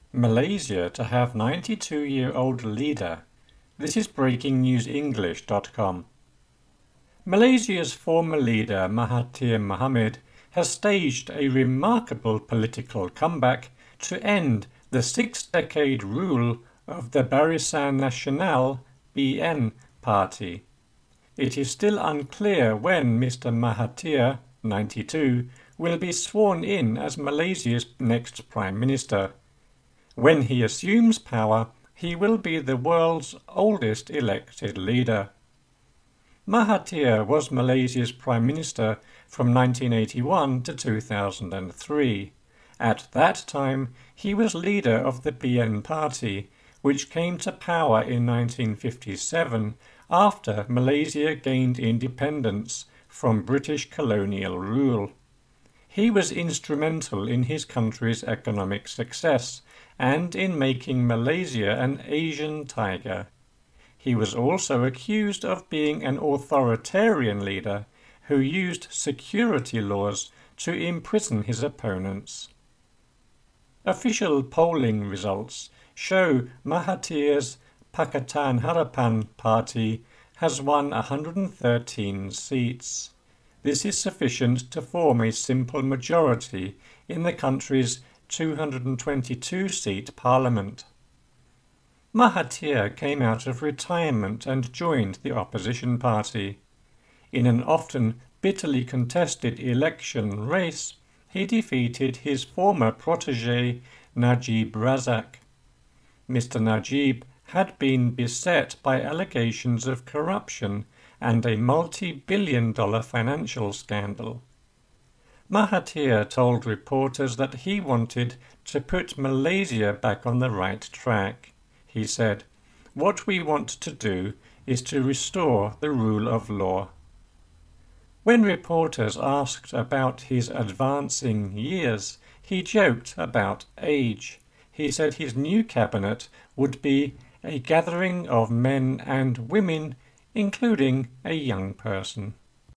Malaysia to have 92-year-old leader. This is breakingnewsenglish.com. Malaysia's former leader Mahathir Mohamad has staged a remarkable political comeback to end the six-decade rule of the Barisan Nasional (BN) party. It is still unclear when Mr. Mahathir, 92, will be sworn in as Malaysia's next Prime Minister. When he assumes power, he will be the world's oldest elected leader. Mahathir was Malaysia's Prime Minister from 1981 to 2003. At that time, he was leader of the BN party, which came to power in 1957 after Malaysia gained independence from British colonial rule. He was instrumental in his country's economic success and in making Malaysia an Asian tiger. He was also accused of being an authoritarian leader who used security laws to imprison his opponents. Official polling results show Mahathir's Pakatan Harapan party has won 113 seats. This is sufficient to form a simple majority in the country's 222-seat parliament. Mahathir came out of retirement and joined the opposition party. In an often bitterly contested election race, he defeated his former protégé Najib Razak. Mr. Najib had been beset by allegations of corruption and a multi-billion-dollar financial scandal. Mahathir told reporters that he wanted to put Malaysia back on the right track. He said, "What we want to do is to restore the rule of law." When reporters asked about his advancing years, he joked about age. He said his new cabinet would be a gathering of men and women, including a young person.